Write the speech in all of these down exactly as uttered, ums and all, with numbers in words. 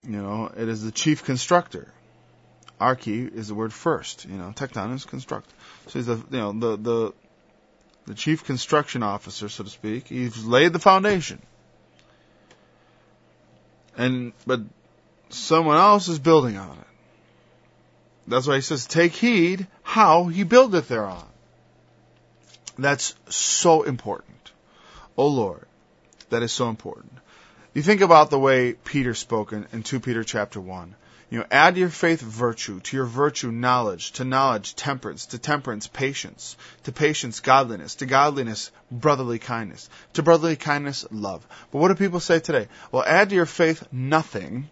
You know, it is the chief constructor. Archi is the word first. You know, tekton is construct. So he's the, you know, the, the, the chief construction officer, so to speak. He's laid the foundation. And, but someone else is building on it. That's why he says, take heed how he buildeth thereon. That's so important. Oh Lord, that is so important. You think about the way Peter spoke in, in Second Peter chapter one. You know, add to your faith virtue, to your virtue knowledge, to knowledge temperance, to temperance patience, to patience godliness, to godliness brotherly kindness, to brotherly kindness love. But what do people say today? Well, add to your faith nothing,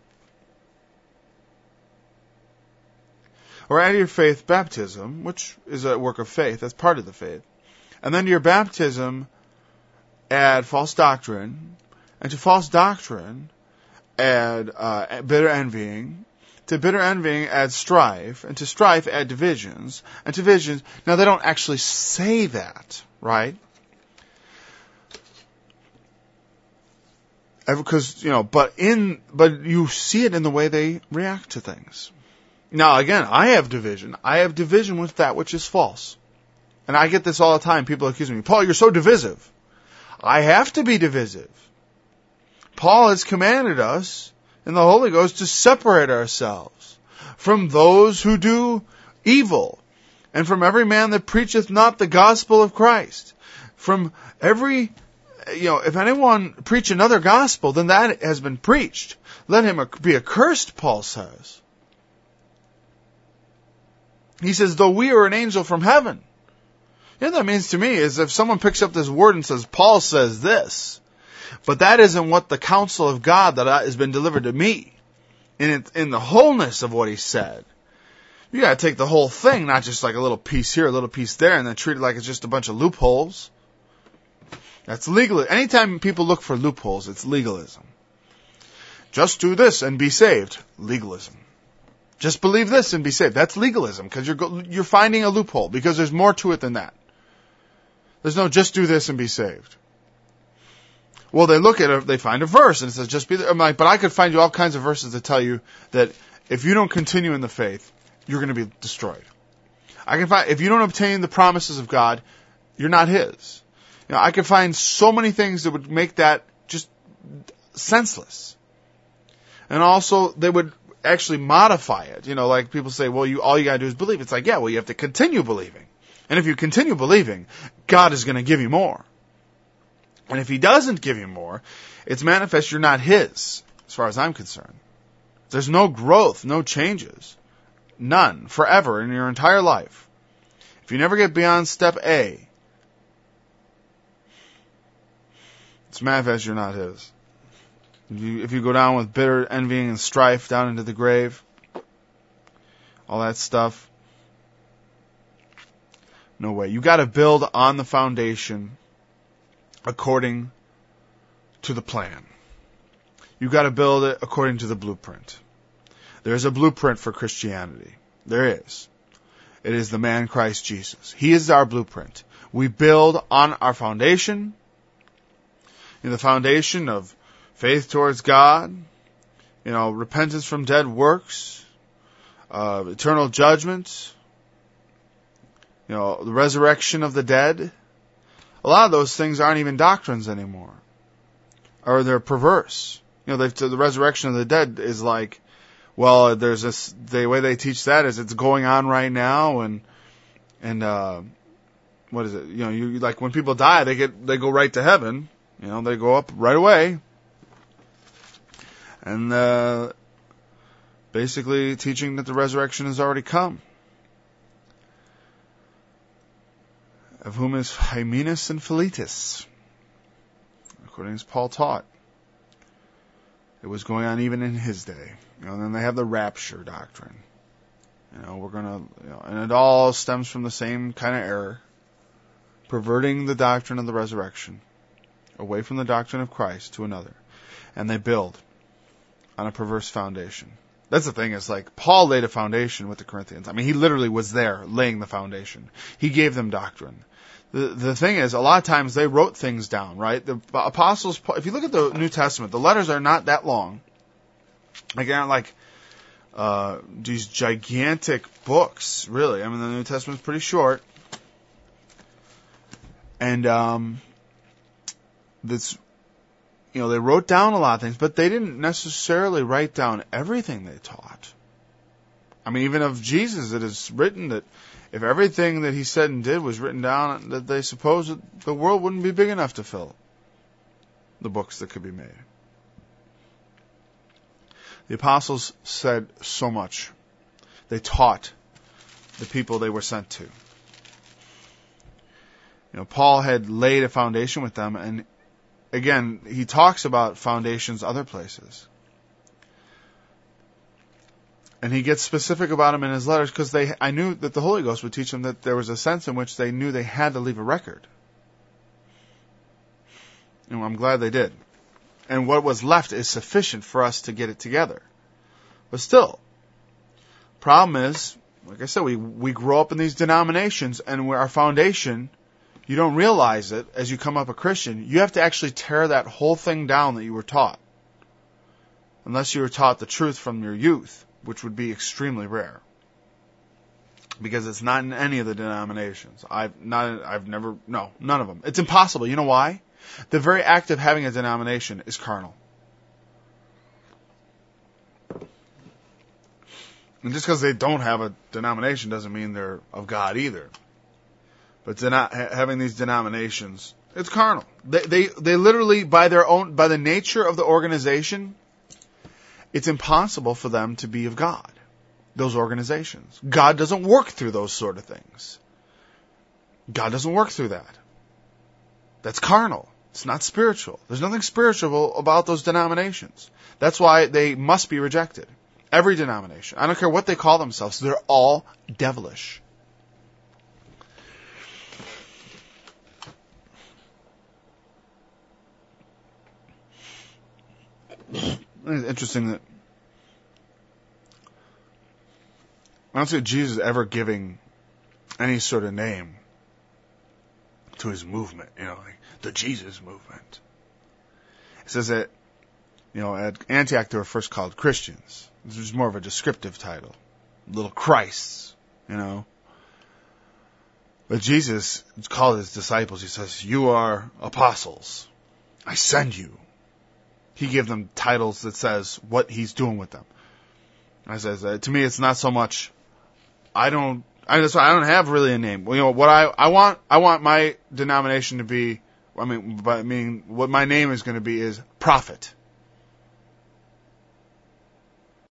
or add to your faith baptism, which is a work of faith, that's part of the faith. And then to your baptism, add false doctrine, and to false doctrine, add uh, bitter envying. To bitter envying, add strife. And to strife, add divisions. And to divisions, now they don't actually say that, right? Because, you know, but in, but you see it in the way they react to things. Now, again, I have division. I have division with that which is false. And I get this all the time. People accuse me, Paul, you're so divisive. I have to be divisive. Paul has commanded us in the Holy Ghost to separate ourselves from those who do evil, and from every man that preacheth not the gospel of Christ. From every, you know, if anyone preach another gospel, then that has been preached. Let him be accursed, Paul says. He says, though we are an angel from heaven. You know what that means to me is if someone picks up this word and says, Paul says this, but that isn't what the counsel of God that has been delivered to me, in it, in the wholeness of what he said. You gotta take the whole thing, not just like a little piece here, a little piece there, and then treat it like it's just a bunch of loopholes. That's legal. Anytime people look for loopholes, it's legalism. Just do this and be saved. Legalism. Just believe this and be saved. That's legalism, because you're you're finding a loophole, because there's more to it than that. There's no just do this and be saved. Well, they look at it, they find a verse, and it says, just be there. I'm like, but I could find you all kinds of verses that tell you that if you don't continue in the faith, you're going to be destroyed. I can find, if you don't obtain the promises of God, you're not His. You know, I can find so many things that would make that just senseless. And also, they would actually modify it. You know, like people say, well, you, all you gotta do is believe. It's like, yeah, well, you have to continue believing. And if you continue believing, God is going to give you more. And if He doesn't give you more, it's manifest you're not His, as far as I'm concerned. There's no growth, no changes. None, forever, in your entire life. If you never get beyond step A, it's manifest you're not His. If you, if you go down with bitter envying and strife down into the grave, all that stuff, no way. You got to build on the foundation according to the plan. You got to build it according to the blueprint. There's a blueprint for Christianity. There is. It is the man Christ Jesus. He is our blueprint. We build on our foundation, in the foundation of faith towards God, you know, repentance from dead works, uh, eternal judgment, you know, the resurrection of the dead. A lot of those things aren't even doctrines anymore. Or they're perverse. You know, the resurrection of the dead is like, well, there's this, the way they teach that is it's going on right now, and, and, uh, what is it? You know, you, like when people die, they get, they go right to heaven. You know, they go up right away. And, uh, basically teaching that the resurrection has already come. Of whom is Hymenaeus and Philetus, according as Paul taught. It was going on even in his day. You know, and then they have the rapture doctrine. You know, we're gonna, you know, and it all stems from the same kind of error. Perverting the doctrine of the resurrection away from the doctrine of Christ to another. And they build on a perverse foundation. That's the thing, is like, Paul laid a foundation with the Corinthians. I mean, he literally was there laying the foundation. He gave them doctrine. The, the thing is, a lot of times they wrote things down, right? The apostles, if you look at the New Testament, the letters are not that long. Like, aren't like uh, these gigantic books, really. I mean, the New Testament's pretty short. And um, this, you know, they wrote down a lot of things, but they didn't necessarily write down everything they taught. I mean, even of Jesus, it is written that if everything that he said and did was written down, that they suppose that the world wouldn't be big enough to fill the books that could be made. The apostles said so much. They taught the people they were sent to. You know, Paul had laid a foundation with them, and again, he talks about foundations other places. And he gets specific about them in his letters because they, I knew that the Holy Ghost would teach them that there was a sense in which they knew they had to leave a record. And I'm glad they did. And what was left is sufficient for us to get it together. But still, problem is, like I said, we, we grow up in these denominations, and where our foundation, you don't realize it as you come up a Christian. You have to actually tear that whole thing down that you were taught. Unless you were taught the truth from your youth, which would be extremely rare. Because it's not in any of the denominations. I've not, I've never, no, none of them. It's impossible. You know why? The very act of having a denomination is carnal. And just because they don't have a denomination doesn't mean they're of God either. But not having these denominations, it's carnal. They, they, they literally, by their own, by the nature of the organization, it's impossible for them to be of God. Those organizations. God doesn't work through those sort of things. God doesn't work through that. That's carnal. It's not spiritual. There's nothing spiritual about those denominations. That's why they must be rejected. Every denomination. I don't care what they call themselves. They're all devilish. It's interesting that I don't see Jesus ever giving any sort of name to his movement, you know, like the Jesus movement. It says that, you know, at Antioch they were first called Christians. This was more of a descriptive title. Little Christs, you know. But Jesus called his disciples, he says, you are apostles. I send you. He gave them titles that says what he's doing with them. I says, uh, to me, it's not so much, I don't, I just, I don't have really a name. You know, what I, I want, I want my denomination to be, I mean, by, I mean, what my name is going to be is prophet.